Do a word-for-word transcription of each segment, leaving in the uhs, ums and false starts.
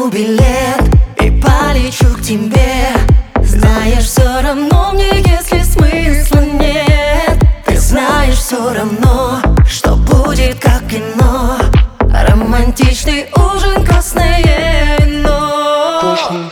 куплю билет и полечу к тебе. Знаешь, все равно мне, если смысла нет. Ты знаешь, все равно, что будет как кино. Романтичный ужин, красное вино.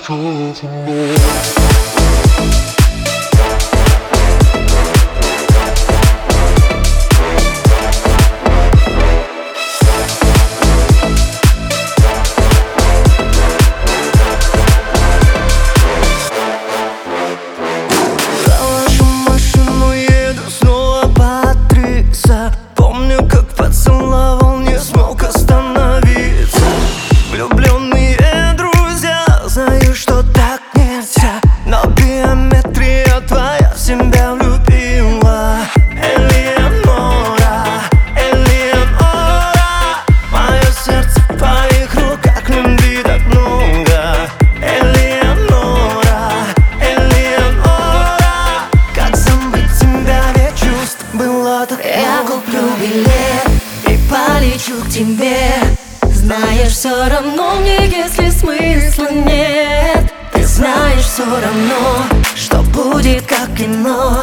Помню, как поцеловал, не смог остановиться. Влюбленные друзья знают, что так нельзя, но биометрия твоя в себя влюбила. Элеонора, Элеонора, мое сердце в твоих руках, любви так много. Элеонора, Элеонора, как забыть тебя, ведь чувств было так много. Я куплю билет и полечу к тебе. Знаешь, все равно мне, если смысла нет. Ты знаешь, все равно, что будет как кино.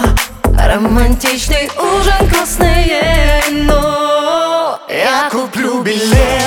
Романтичный ужин, красное вино. Я куплю билет